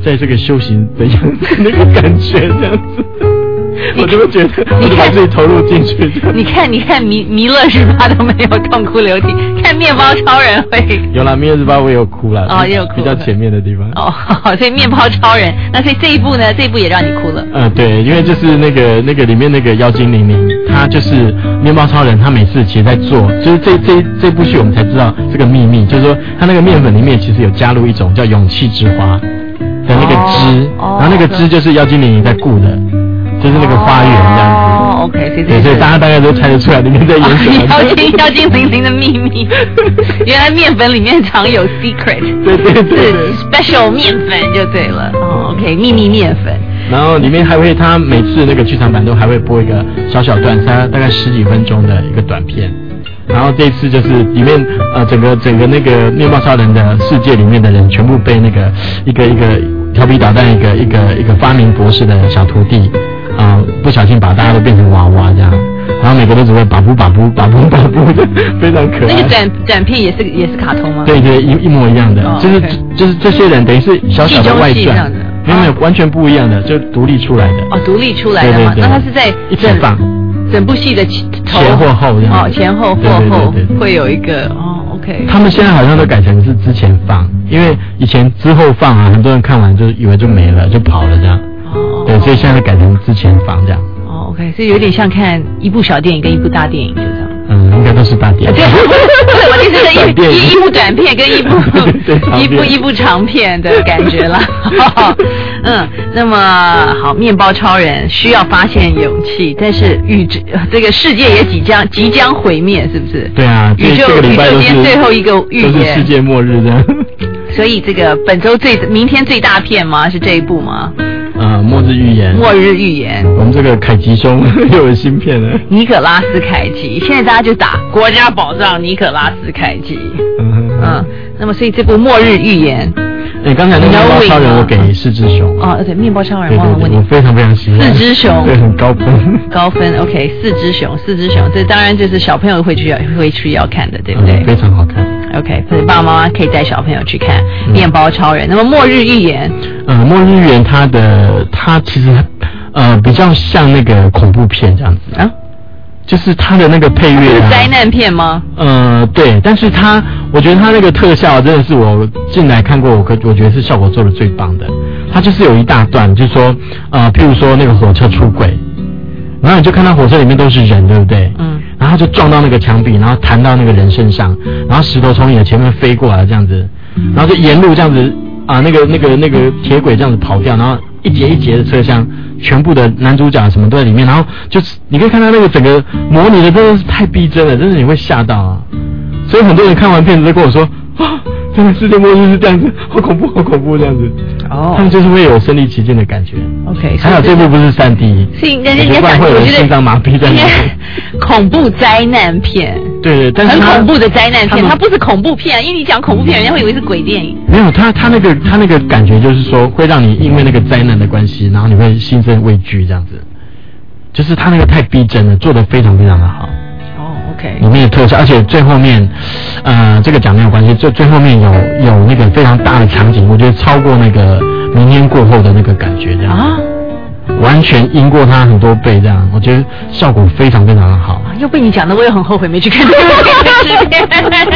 在这个修行的样子，那个感觉这样子。我就会觉得，我就把自己投入进去。 你看，你看，弥弥勒日巴都没有痛哭流涕，看面包超人会。 有啦，弥勒日巴我也有哭了。 哦，也有哭。 比较前面的地方。 哦，好，所以面包超人，那所以这一部呢，这一部也让你哭了。 嗯，对，因为就是那个那个里面那个妖精灵灵，他就是面包超人，他每次其实在做，就是这这这部戏我们才知道这个秘密，就是说他那个面粉里面其实有加入一种叫勇气之花的那个汁， 哦、 然后那个汁就是妖精灵灵在顾的。就是那个花园这样子。 哦 ，OK， 对，所以大家大概都猜得出来里面在演什么。 妖精妖精灵灵的秘密，原来面粉里面藏有 secret， 对对对， 是 special 面粉就对了。哦 ，OK， 秘密面粉。 然后里面还会，他每次那个剧场版都还会播一个小小段，它大概十几分钟的一个短片。然后这次就是里面呃整个整个那个面包超人的世界里面的人全部被那个一个一个调皮捣蛋一个一个一个发明博士的小徒弟。啊、呃，不小心把大家都变成娃娃这样，然后每个都只会把布把布把布把布的，非常可爱。 那个短短片也是也是卡通吗？ 对对，一一模一样的，哦、就是、okay. 就是这些人等于是小小的外传，没有没有、哦、完全不一样的，就独立出来的。 哦，独立出来的嘛，对对对，那他是在一起放整部戏的前或后这样。 哦，前后或后会有一个哦 ，OK。 他们现在好像都改成是之前放，因为以前之后放啊，很多人看完就以为就没了，就跑了这样。对，所以现在改成之前放这样。 哦 ，OK， 所以有点像看一部小电影跟一部大电影，就这样。 嗯，应该都是大电影。 对，我意思是一一部短片跟一部一部一部长片的感觉啦。嗯，那么好，面包超人需要发现勇气，但是宇宙这个世界也即将即将毁灭，是不是？ 对啊， 宇宙宇宙间最后一个预言， 都是世界末日这样。 所以这个本周最明天最大片吗？是这一部吗？ 呃，末日预言。 末日预言。 我们这个凯吉兄又有新片了。 尼可拉斯凯奇，现在大家就打国家宝藏尼可拉斯凯奇。嗯嗯。那么，所以这部末日预言。 哎，刚才那个面包超人我给四只熊。 哦，对，面包超人忘了问你。 我非常非常喜欢。 四只熊。 对，很高分。 高分 ，OK， 四只熊，四只熊，这当然就是小朋友会去要会去要看的，对不对？ 嗯、非常好看。 OK， 所以爸爸妈妈可以带小朋友去看《面包超人》。那么《末日预言》， 呃，《末日预言》它的它其实呃比较像那个恐怖片这样子啊，就是它的那个配乐、啊、 是灾难片吗？ 呃，对，但是它我觉得它那个特效真的是我进来看过，我可我觉得是效果做的最棒的。它就是有一大段，就是说呃，譬如说那个火车出轨。然后你就看到火车里面都是人，对不对？嗯。然后就撞到那个墙壁，然后弹到那个人身上，然后石头从你的前面飞过来这样子，然后就沿路这样子啊，那个那个那个铁轨这样子跑掉，然后一节一节的车厢，全部的男主角什么都在里面，然后就是你可以看到那个整个模拟的真的是太逼真了，真是你会吓到啊！所以很多人看完片子都跟我说啊，真的世界末日是这样子，好恐怖，好恐怖这样子。哦，他们就是会有身临其境的感觉。 OK， 还好这部不是三 D， 是应该人家讲， 会有心脏麻痹在里面。 恐怖灾难片。 对对，但是很恐怖的灾难片，它不是恐怖片，因为你讲恐怖片，人家会以为是鬼电影。 没有，他他那个他那个感觉就是说，会让你因为那个灾难的关系，然后你会心生畏惧这样子。就是他那个太逼真了，做得非常非常的好。 Okay. 里面的特效，而且最后面，呃，这个讲没有关系，最最后面有有那个非常大的场景，我觉得超过那个明天过后的那个感觉，这样啊，完全赢过它很多倍，这样，我觉得效果非常非常的好。 又被你讲的，我也很后悔没去看这部片。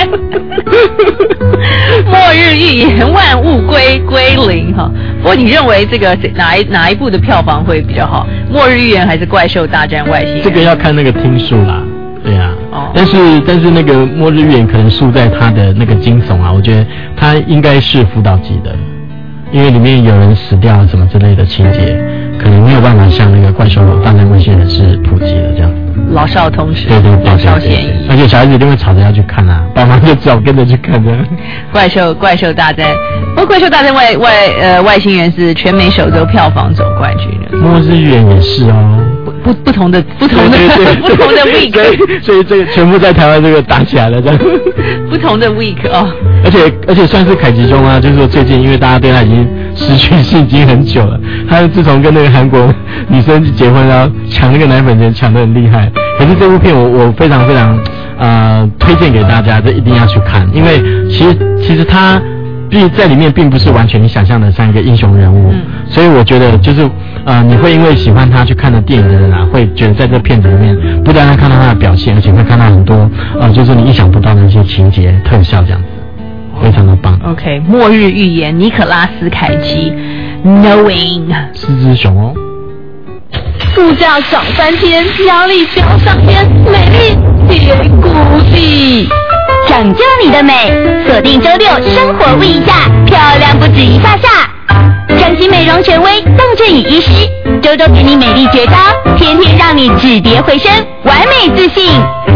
末日预言，万物归归零哈。不过你认为这个哪一哪一部的票房会比较好？末日预言还是怪兽大战外星人？ 这个要看那个听数啦。对啊，哦、但是但是那个末日预言可能输在它的那个惊悚啊，我觉得它应该是辅导级的，因为里面有人死掉什么之类的情节，可能没有办法像那个怪兽大战外星人是普及的这样子。 老少通吃， 对对对， 老少咸宜。 而且小孩子一定会吵着要去看啊，爸妈就只好跟着去看的。 怪兽怪兽大战，不过怪兽大战外外呃外星人是全美首周票房总冠军的。 末日预言也是哦。 不不同的不同的对对对不同的 week， 所以所以这个全部在台湾这个打起来了这样。 不同的 week 哦。 而且而且算是凯吉兄啊，就是说最近因为大家对他已经失去信心很久了，他自从跟那个韩国女生结婚，然后抢那个奶粉钱抢得很厉害。可是这部片我我非常非常呃推荐给大家，这一定要去看，因为其实其实他并在里面并不是完全你想象的像一个英雄人物，嗯、所以我觉得就是呃，你会因为喜欢他去看的电影的人啊，会觉得在这片子里面不单单看到他的表现，而且会看到很多呃，就是你意想不到的一些情节特效这样子，非常的棒。 OK， 末日预言，尼可拉斯凯奇 ，Knowing， 四只熊哦。 物价涨翻天，压力飙上天，美丽跌谷底。 拯救你的美，锁定周六生活不一下，漂亮不止一下下。整形美容权威邓振宇医师，周周给你美丽绝招，天天让你止跌回升，完美自信。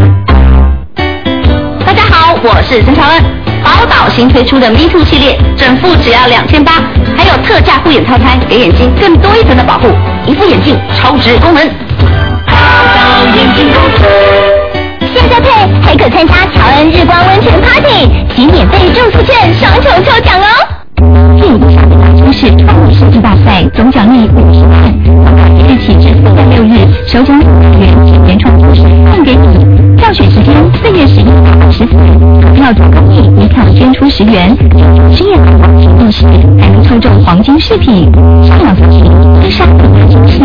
大家好，我是陈乔恩。宝岛新推出的 Me Too 系列，整副只要两千八，还有特价护眼套餐，给眼睛更多一层的保护。一副眼镜超值功能，宝岛眼镜公司。现在配还可参加乔恩日光温泉 Party， 及免费住宿券双重抽奖哦！第五个小大都是创意设计大赛，总奖励五十万，从考即日起至四月六日，首奖两万元及原创故事送给你。票选时间四月十一号十四，投票总公益一票捐出十元，深夜好行动时还能抽中黄金饰品。上网搜寻伊莎贝拉金饰。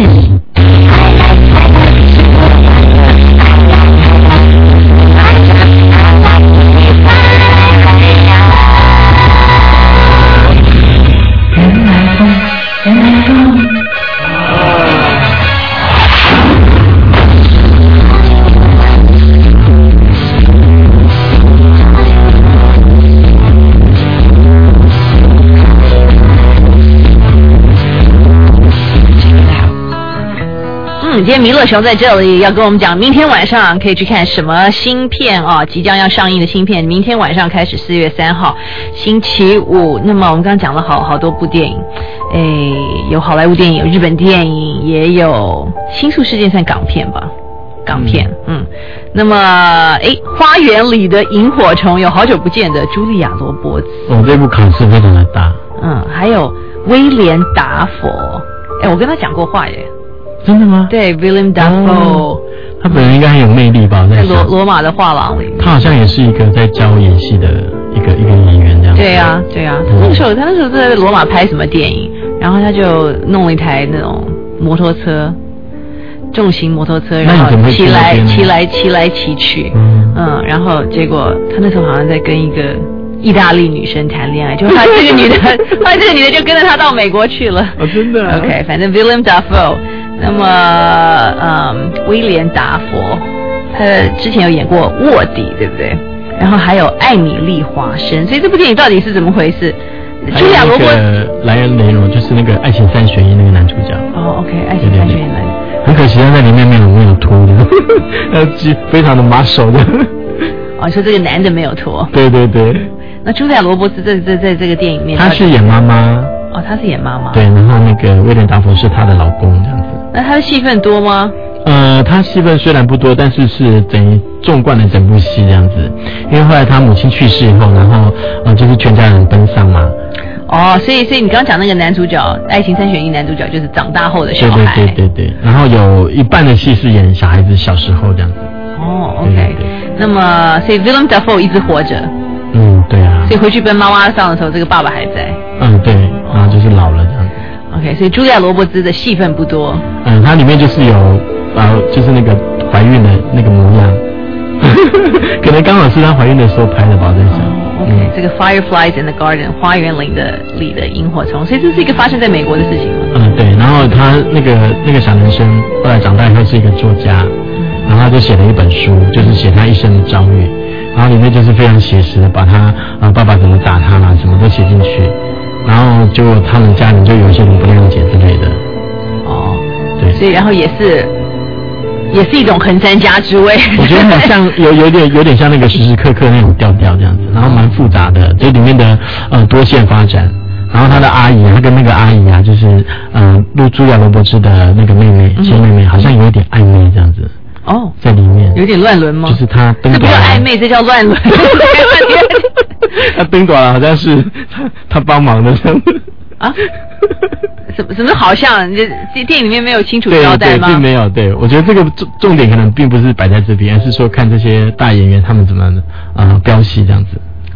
今天弥勒熊在这里要跟我们讲，明天晚上可以去看什么新片啊？即将要上映的新片，明天晚上开始，四月三号星期五。那么我们刚刚讲了好好多部电影，诶，有好莱坞电影，有日本电影，也有《新宿事件》算港片吧？港片，嗯。嗯那么，诶，花园里的萤火虫有好久不见的茱莉亚·罗伯茨。 哦，这部卡斯非常的大。 嗯，还有威廉·达佛。诶，我跟他讲过话耶。 真的吗？ 对 ，William Dafoe，、哦、 他本人应该很有魅力吧？ 在罗罗马的画廊里面， 他好像也是一个在教演戏的一个一个演员这样。 对啊，对啊，嗯、那个时候他那时候在罗马拍什么电影，然后他就弄了一台那种摩托车，重型摩托车，然后骑来骑来骑来骑去，嗯, 嗯，然后结果他那时候好像在跟一个意大利女生谈恋爱，就他这个女的，后来这个女的就跟着他到美国去了。 哦，真的、啊、 ？OK， 反正 William Dafoe。那么，嗯，威廉达佛，他之前有演过《卧底》，对不对？然后还有艾米丽华生，所以这部电影到底是怎么回事？ 茱莉亚·罗伯茨、莱恩·雷罗就是那个《爱情三选一》那个男主角。 哦 ，OK，《爱情三选一》男。 很可惜他在里面没有没有脱的，呃，非常的麻手的。 哦，说这个男的没有脱。 对对对。 那茱莉亚·罗伯茨在在在这个电影里面， 她是演妈妈。 哦，她是演妈妈。 对，然后那个威廉·达佛是她的老公这样子。 那他的戏份多吗？ 呃，他戏份虽然不多，但是是等于纵贯了整部戏这样子。因为后来他母亲去世以后，然后呃就是全家人奔丧嘛。 哦，所以所以你刚刚讲那个男主角《爱情三选一》男主角就是长大后的小孩。 对对对对对。然后有一半的戏是演小孩子小时候这样子。 哦 ，OK 对对对。那么所以 Willem Dafoe 一直活着。 嗯，对啊。 所以回去奔妈妈上的时候，这个爸爸还在。 嗯，对，然后就是老了这样子。 OK， 所以茱莉亚·罗伯兹的戏份不多。 嗯，它里面就是有，呃，就是那个怀孕的那个模样，可能刚好是她怀孕的时候拍的吧，在想。 哦 OK，、嗯、这个 Fireflies in the Garden 花园里的里的萤火虫，所以这是一个发生在美国的事情吗？ 嗯，对。然后他那个那个小男生后来长大以后是一个作家，然后他就写了一本书，就是写他一生的遭遇，然后里面就是非常写实的把他啊、呃、爸爸怎么打他啦，什么都写进去。然后就他们家人就有一些人不谅解之类的， 哦， 对， 所以然后也是也是一种横三家之味。 我觉得很像有有点有点像那个时时刻刻那种调调这样子，然后蛮复杂的，这里面的呃多线发展。然后他的阿姨，他跟那个阿姨啊，就是嗯，露茱莉亚·罗伯茨的那个妹妹，亲妹妹，好像有一点暧昧这样子。哦，在里面有点乱伦吗？ 就是他登这不叫暧昧，这叫乱伦。 他登短了，好像是他他帮忙的这样子啊？什么什么好像？这电影里面没有清楚交代吗？ 对对，并没有。对，我觉得这个重重点可能并不是摆在这边，而是说看这些大演员他们怎么啊、呃、飙戏这样子。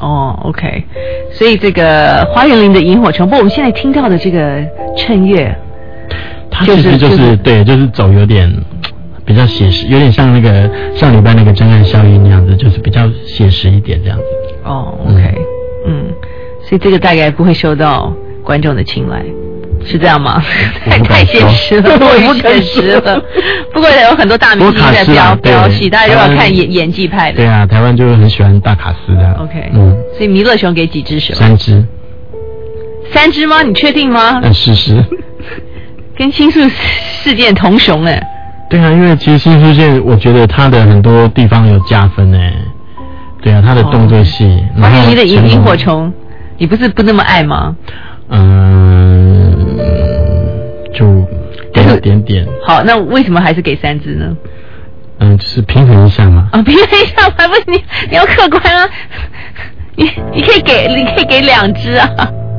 哦 ，OK， 所以这个花园林的萤火虫，不过我们现在听到的这个衬乐， 它其实就是、就是、对，就是走有点比较写实，有点像那个上礼拜那个真爱效应那样子，就是比较写实一点这样子。 哦 ，OK， 嗯，所以这个大概不会受到观众的青睐。是这样吗？太太现实了，太现实了。不过有很多大明星在飙飙戏，大家如果看演演技派的。 对啊，台湾就很喜欢大卡司的。 OK， 嗯，所以弥勒熊给几只手？ 三只。 三只吗？你确定吗？ 嗯，事实。 跟新宿事件同熊哎。 对啊，因为其实新宿事件，我觉得它的很多地方有加分哎。对啊，它的动作戏。 花园林的萤萤火虫，你不是不那么爱吗？ 嗯，就给了点点。 好，那为什么还是给三只呢？ 嗯，就是平衡一下嘛。 啊，平衡一下嘛，不是你你要客观啊，你你可以给你可以给两只啊。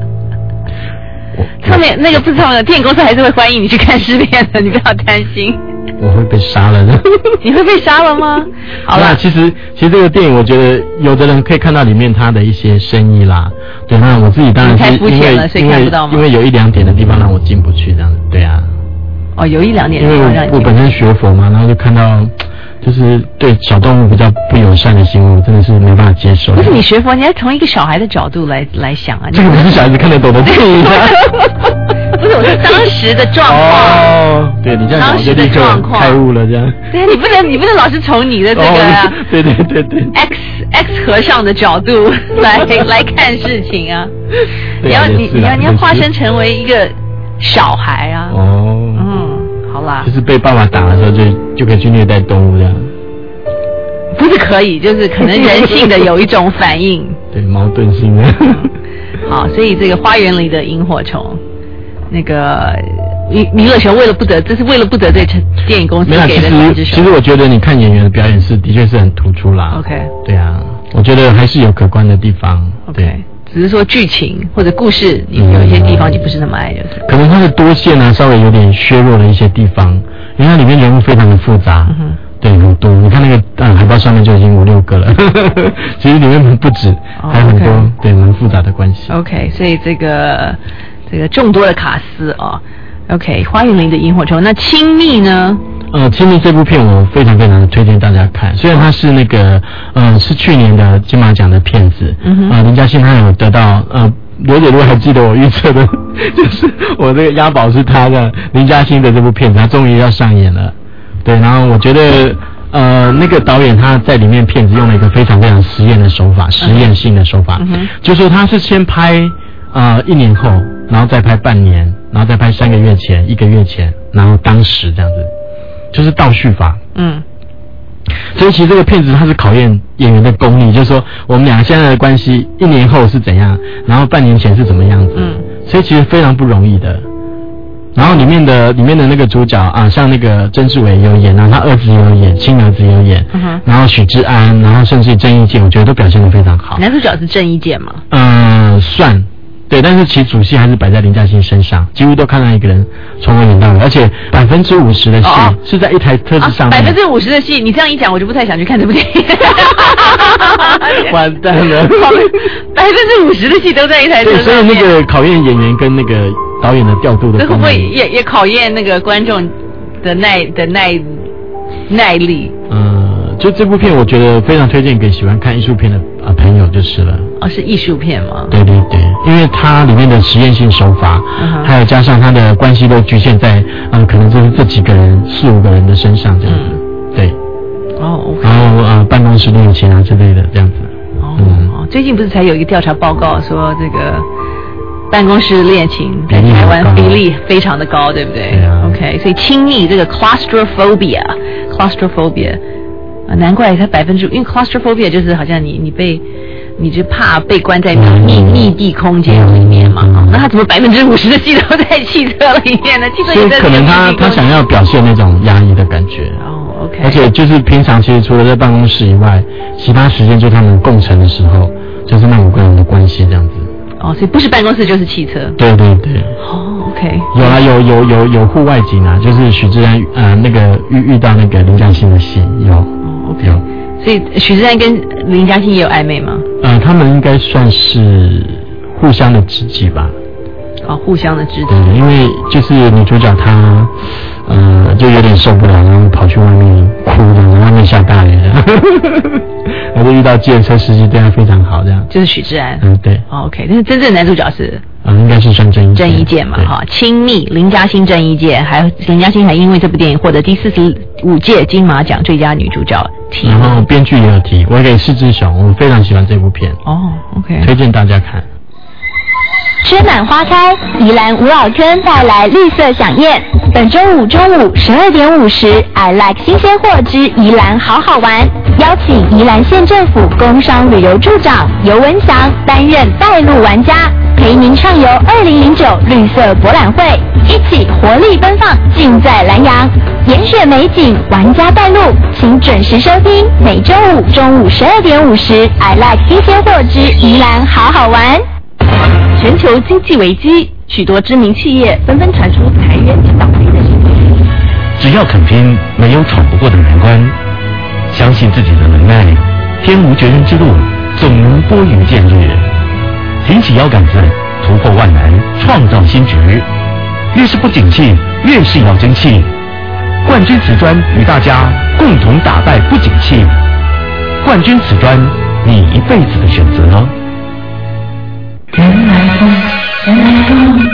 上面那个不是他们的电影公司还是会欢迎你去看试片的，你不要担心。 我会被杀了的。 你会被杀了吗？好了， 其实其实这个电影，我觉得有的人可以看到里面它的一些深意啦。对，那我自己当然是因为因为因为有一两点的地方让我进不去这样子。对啊。 哦，有一两点的地方让你进不去。 因为我本身学佛嘛，然后就看到就是对小动物比较不友善的行为，我真的是没办法接受。 不是你学佛，你要从一个小孩的角度来来想啊。 这个不是小孩子看得懂的电影啊。 不是，我是当时的状况。 哦，对你这样讲我就立刻开悟了，这样。 对，你不能，你不能老是从你的这个、啊哦、对对对对 X X 和尚的角度来来看事情啊。你要你你要你要化身成为一个小孩啊。 哦， 嗯，好啦。 就是被爸爸打的时候就就可以去虐待动物这样。 不是可以，就是可能人性的有一种反应。 对，矛盾性的。 好，所以这个花园里的萤火虫。那个弥弥勒熊为了不得，这是为了不得罪电影公司给的三只手。 其实我觉得你看演员的表演是的确是很突出啦。 OK， 对啊，我觉得还是有可观的地方。 OK， 只是说剧情或者故事，你有一些地方你不是那么爱，就是。 可能它的多线呢、啊、稍微有点削弱了一些地方，因为它里面人物非常的复杂。嗯哼，对，很多。你看那个嗯海报上面就已经五六个了，其实里面不止，还有很多、oh, okay. 对蛮复杂的关系。 OK， 所以这个。这个众多的卡司啊 ，OK， 花园林的萤火虫，那亲密呢？ 呃，亲密这部片我非常非常的推荐大家看，虽然它是那个，呃，是去年的金马奖的片子，嗯哼，呃，林嘉欣她有得到，呃，罗姐如果还记得我预测的，就是我这个押宝是她的林嘉欣的这部片子，她终于要上演了，对，然后我觉得。呃，那个导演他在里面片子用了一个非常非常实验的手法，实验性的手法，嗯、就说他是先拍呃一年后，然后再拍半年，然后再拍三个月前、一个月前，然后当时这样子，就是倒叙法。嗯，所以其实这个片子它是考验演员的功力，就是说我们俩现在的关系一年后是怎样，然后半年前是怎么样子，嗯，所以其实非常不容易的。然后里面的里面的那个主角啊，像那个曾志伟也有演，然后他儿子也有演，亲儿子也有演，嗯、然后许志安，然后甚至郑伊健，我觉得都表现得非常好。 男主角是郑伊健吗？ 嗯、呃，算，对，但是其实主戏还是摆在林嘉欣身上，几乎都看到一个人从头演到尾，而且百分之五十的戏是在一台车子上面。 百分之五十的戏，你这样一讲，我就不太想去看这部电影。 完蛋了， 百分之五十的戏都在一台车上面。 对，所以那个考验演员跟那个。导演的调度的， 这会不会也也考验那个观众的耐的耐耐力？ 嗯，就这部片，我觉得非常推荐给喜欢看艺术片的啊朋友就是了。 哦，是艺术片吗？ 对对对，因为它里面的实验性手法，嗯、还有加上它的关系都局限在嗯，可能就是这几个人四五个人的身上这样子。嗯、对。 哦。Okay、 然后呃，办公室恋情啊之类的这样子。 哦。嗯、最近不是才有一个调查报告说这个。办公室恋情在台湾比例非常的高，对不对？ 对啊。 OK， 所以亲密这个 claustrophobia，claustrophobia， 啊，难怪它百分之，因为 claustrophobia 就是好像你你被，你就怕被关在密密密闭空间里面嘛。嗯、那他怎么百分之五十的戏都在汽车里面呢？汽车也在。 可能他他想要表现那种压抑的感觉。 哦 ，OK。 而且就是平常其实除了在办公室以外，其他时间就他们共乘的时候，就是那五个人的关系这样子。 哦，所以不是办公室就是汽车。 对对对。 哦 ，OK。 有啊，有有有有户外景啊，就是许志安呃那个遇遇到那个林嘉欣的戏有。 哦 ，OK。有。所以许志安跟林嘉欣也有暧昧吗？ 呃， 他们应该算是互相的知己吧。 哦，互相的知己。 对，因为就是女主角她，呃，就有点受不了，然后跑去外面哭的，外面下大雨的，然后就遇到计程车司机对她非常好，这样。 就是许志安。 嗯，对。 哦 OK， 但是真正的男主角是。 嗯，应该是算郑伊郑伊健嘛，哈，亲密林嘉欣、郑伊健，还有林嘉欣还因为这部电影获得第四十五届金马奖最佳女主角提名。 然后编剧也有提，我给施志雄，我非常喜欢这部片。 哦 ，OK， 推荐大家看。 春满花开，宜兰五老村带来绿色飨宴。本周五中午十二点五十 ，I Like 新鲜货之宜兰好好玩，邀请宜兰县政府工商旅游处长尤文祥担任带路玩家，陪您畅游二零零九绿色博览会，一起活力奔放，尽在南洋。严选美景，玩家带路，请准时收听每周五中午十二点五十 ，I Like 新鲜货之宜兰好好玩。 全球经济危机，许多知名企业纷纷传出裁员及倒闭的新闻。 只要肯拼，没有闯不过的难关。相信自己的能耐，天无绝人之路，总能拨云见日。挺起腰杆子，突破万难，创造新局。越是不景气，越是要争气。冠军瓷砖与大家共同打败不景气。冠军瓷砖，你一辈子的选择。 人来疯，人来疯。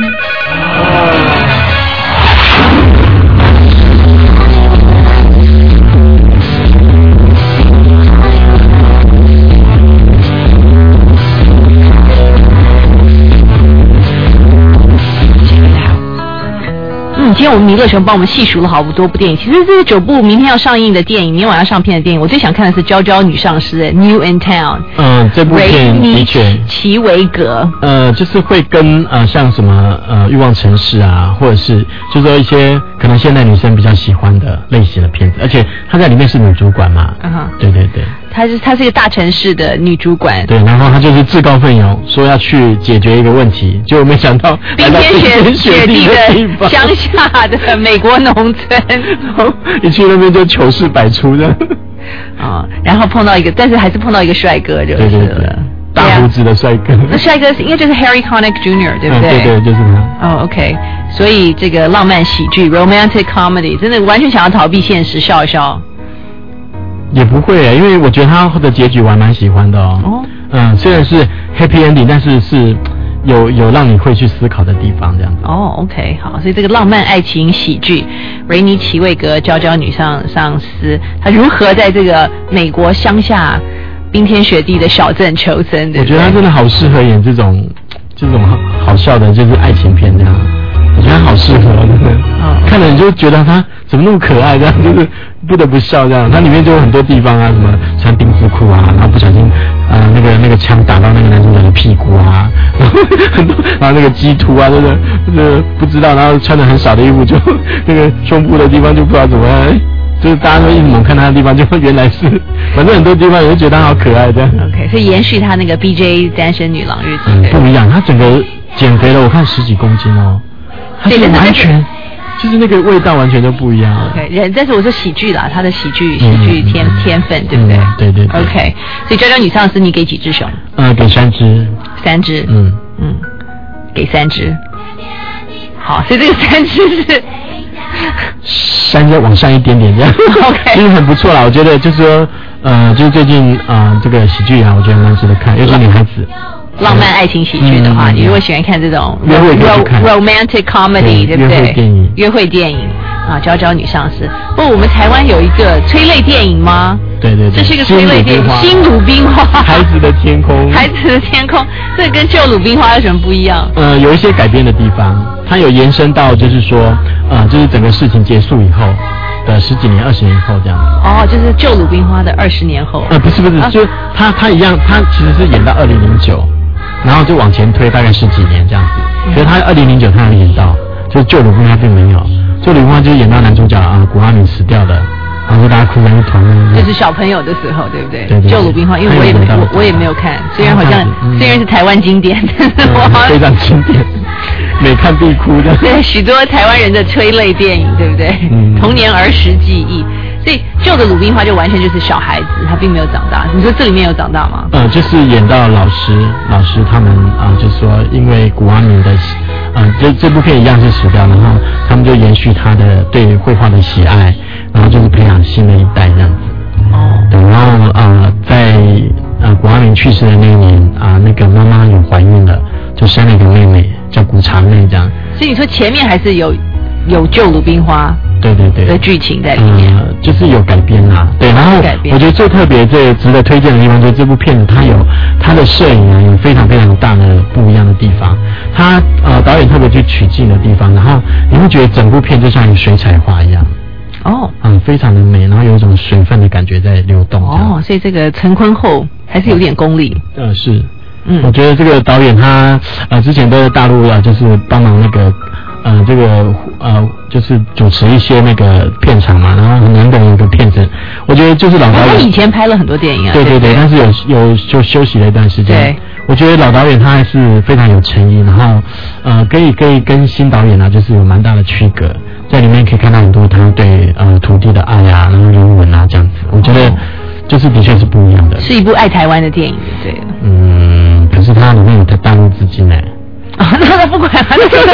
嗯，今天我们弥勒熊帮我们细数了好多部电影。其实这九部明天要上映的电影，明天晚上上片的电影，我最想看的是《娇娇女上司》New in Town。 嗯，这部片的确。 齐维格。 呃，就是会跟呃像什么呃欲望城市啊，或者是就说一些可能现在女生比较喜欢的类型的片子，而且她在里面是女主管嘛。嗯哼。对对对。 她是她是一个大城市的女主管。 对，然后她就是自告奋勇说要去解决一个问题，结果没想到冰天雪雪地的乡下的美国农村， 然后一去那边就糗事百出的。 啊、哦，然后碰到一个，但是还是碰到一个帅哥就是了。 对对对，大胡子的帅哥。 那帅哥是应该就是 Harry Connick Junior 对不对？ 嗯、对对，就是他。 哦 ，OK， 所以这个浪漫喜剧 （romantic comedy） 真的完全想要逃避现实，笑一笑。 也不会耶，因为我觉得他的结局我还蛮喜欢的哦。哦。嗯，虽然是 happy ending， 但是是有有让你会去思考的地方，这样子。 哦 ，OK， 好，所以这个浪漫爱情喜剧，维尼奇维格娇娇女上上司，他如何在这个美国乡下冰天雪地的小镇求生？对不对？ 我觉得他真的好适合演这种这种好好笑的，就是爱情片这样。我觉得他好适合，真的。哦。看了你就觉得他怎么那么可爱，这样就是不得不笑这样。它里面就有很多地方啊，什么穿丁字裤啊，然后不小心呃那个那个枪打到那个男主角的屁股啊，然后很多，然后那个鸡突啊，那个那个不知道，然后穿的很少的衣服就那个胸部的地方就不知道怎么样，就是大家都一直猛看他的地方，就原来是反正很多地方也会觉得他好可爱这样。 OK， 所以延续他那个 B J 单身女郎日子。 嗯，不一样，他整个减肥了，我看十几公斤哦，他是完全。就是那个味道完全都不一样。 OK， 人，但是我说喜剧啦，他的喜剧喜剧天、嗯、天分，对不对？ 嗯、对对对。 OK， 所以娇娇女上司，你给几只熊？ 呃，给三只。 三只。 嗯嗯，给三只。好，所以这个三只是三只往上一点点这样。OK， 其实很不错啦，我觉得就是说，呃，就是最近啊、呃、这个喜剧啊，我觉得蛮值得看，尤其女孩子。 浪漫爱情喜剧的话，嗯、你如果喜欢看这种约会 romantic comedy， 对不对？ 约会电影， 约会电影啊，娇娇女上司。不过我们台湾有一个催泪电影吗？ 对对对， 这是一个催泪电影，《新鲁冰花》。 孩子的天空。 孩子的天空，这跟旧鲁冰花有什么不一样？ 呃，有一些改编的地方，它有延伸到就是说，呃，就是整个事情结束以后的十几年、二十年后这样子。 哦，就是旧鲁冰花的二十年后。 呃，不是不是，啊、就它它一样，它其实是演到二零零九。然后就往前推大概十几年这样子，所以他二零零九他有演到，就是旧鲁冰花并没有，旧鲁冰花就是演到男主角啊古阿米死掉的，然后就大家哭成一团。 就是小朋友的时候，对不对？ 对对。 旧鲁冰花，因为我也我我也没有看，虽然好像、嗯、虽然是台湾经典，但是我好像非常经典，每看必哭的。 对，许多台湾人的催泪电影，对不对？嗯。童年儿时记忆。 所以旧的鲁冰花就完全就是小孩子，他并没有长大。你说这里面有长大吗？ 呃，就是演到老师，老师他们啊、呃，就是说因为古阿明的，啊、呃，这这部片一样是死掉，然后他们就延续他的对绘画的喜爱，然后就是培养新的一代这样子。哦。对，然后啊、呃，在呃古阿明去世的那一年啊、呃，那个妈妈有怀孕了，就生了一个妹妹，叫古茶妹这样。 所以你说前面还是有有旧鲁冰花。 对对对， 的剧情在里面， 呃，就是有改编啦。对，然后我觉得最特别、最值得推荐的地方，就是这部片子它有它的摄影啊，有非常非常大的不一样的地方。它呃导演特别去取景的地方，然后你会觉得整部片就像水彩画一样。 哦， 嗯，非常的美，然后有一种水分的感觉在流动。 哦，所以这个陈坤厚还是有点功力。 呃，是，嗯，我觉得这个导演他呃之前都在大陆啊，就是帮忙那个。呃，这个呃，就是主持一些那个片场嘛，然后很难得一个片子，我觉得就是老导演。 他以前拍了很多电影啊。 对对对，但是有有就休息了一段时间。对。我觉得老导演他还是非常有诚意，然后呃，可以可以跟新导演啊，就是有蛮大的区隔，在里面可以看到很多他对呃土地的爱啊，然后人文啊这样子，我觉得就是的确是不一样的。 是一部爱台湾的电影，对。 嗯，可是它里面有的大陆资金呢。 啊，那他不管啊，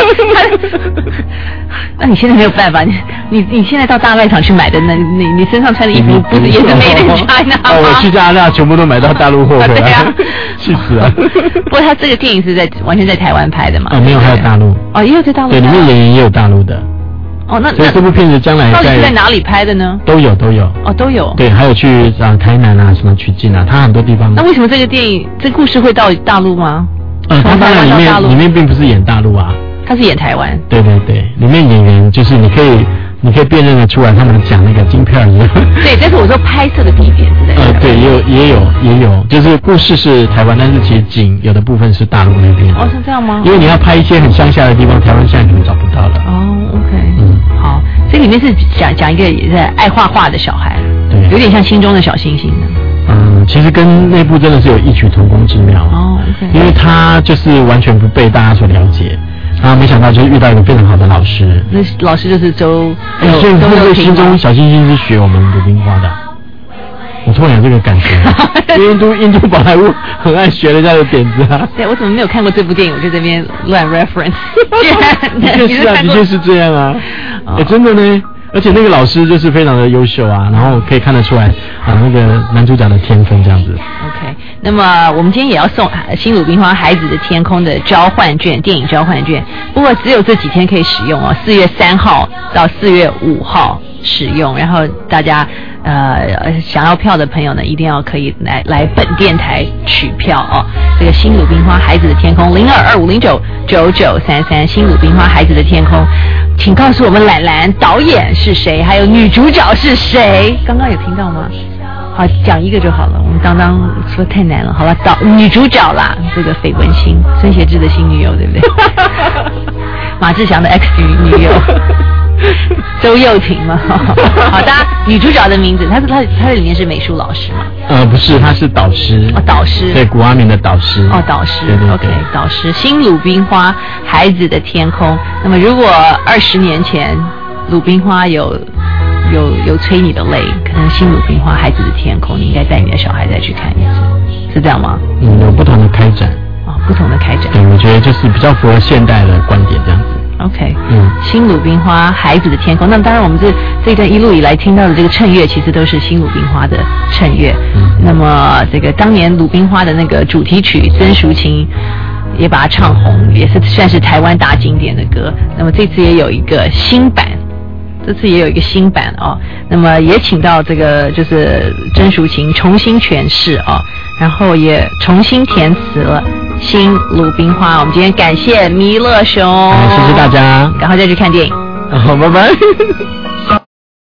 那你现在没有办法，你你你现在到大卖场去买的，那你你身上穿的衣服不是也是 Made in China 吗？ 哦，我去加拿大全部都买到大陆货回来，对啊，气死了。 不过他这个电影是在完全在台湾拍的嘛？ 啊，没有，还有大陆。 哦，也有在大陆。 对，里面演员也有大陆的。 哦，那所以这部片子将来到底是在哪里拍的呢？ 都有都有。 哦，都有。 对，还有去啊台南啊什么取景啊，它很多地方。 那为什么这个电影这故事会到大陆吗？ 呃，他当然里面里面并不是演大陆啊， 他是演台湾。 对对对，里面演员就是你可以你可以辨认得出来，他们讲那个京片儿一样。 对，但是我说拍摄的地点是在。 呃，对，也有也有也有，就是故事是台湾，但是其实景有的部分是大陆那边。 哦，是这样吗？ 因为你要拍一些很乡下的地方，台湾现在可能找不到了。 哦 ，OK， 嗯，好，这里面是讲讲一个也在爱画画的小孩，对，有点像心中的小星星的。 嗯，其实跟那部真的是有异曲同工之妙哦， okay. 因为他就是完全不被大家所了解，然后没想到就是遇到一个非常好的老师。 那老师就是周， 哎，所以会不会心中小星星是学我们鲁冰花的？我突然有这个感觉，印度印度宝莱坞很爱学人家的点子啊。 对，我怎么没有看过这部电影？我就这边乱 reference。 的确是啊，的确是这样啊。哎、哦，真的呢。而且那个老师就是非常的优秀啊，然后可以看得出来啊，那个男主角的天分这样子。 OK， 那么我们今天也要送新鲁冰花孩子的天空的交换券，电影交换券，不过只有这几天可以使用哦，四月三号到四月五号使用，然后大家呃想要票的朋友呢，一定要可以来来本电台取票哦。这个新鲁冰花孩子的天空零二二五零九九九三三，新鲁冰花孩子的天空。请告诉我们兰兰导演是谁，还有女主角是谁？刚刚有听到吗？好，讲一个就好了。我们刚刚说太难了，好吧？导女主角啦，这个绯闻星孙协志的新女友，对不对？马志祥的 X 女女友，周幼婷嘛。好，大家女主角的名字，她是她她在里面是美术老师嘛？ 呃，不是，她是导师。 哦，导师。对， 古阿明的导师。 哦，导师。 对对对 OK， 导师。新鲁冰花，孩子的天空。那么，如果二十年前鲁冰花有有有催你的泪，可能新鲁冰花，孩子的天空，你应该带你的小孩再去看一次，是这样吗？ 嗯，有不同的开展。 哦，不同的开展。 对，我觉得就是比较符合现代的观点这样子。 OK， 嗯，新鲁冰花，孩子的天空。那么当然，我们这这一段一路以来听到的这个衬乐，其实都是新鲁冰花的衬乐。嗯，那么这个当年鲁冰花的那个主题曲，曾淑琴也把它唱红，也是算是台湾大经典的歌。那么这次也有一个新版，这次也有一个新版哦。那么也请到这个就是曾淑琴重新诠释哦，然后也重新填词了。新鲁冰花，我们今天感谢弥勒熊， 谢谢大家， 赶快再去看电影。 好，拜拜。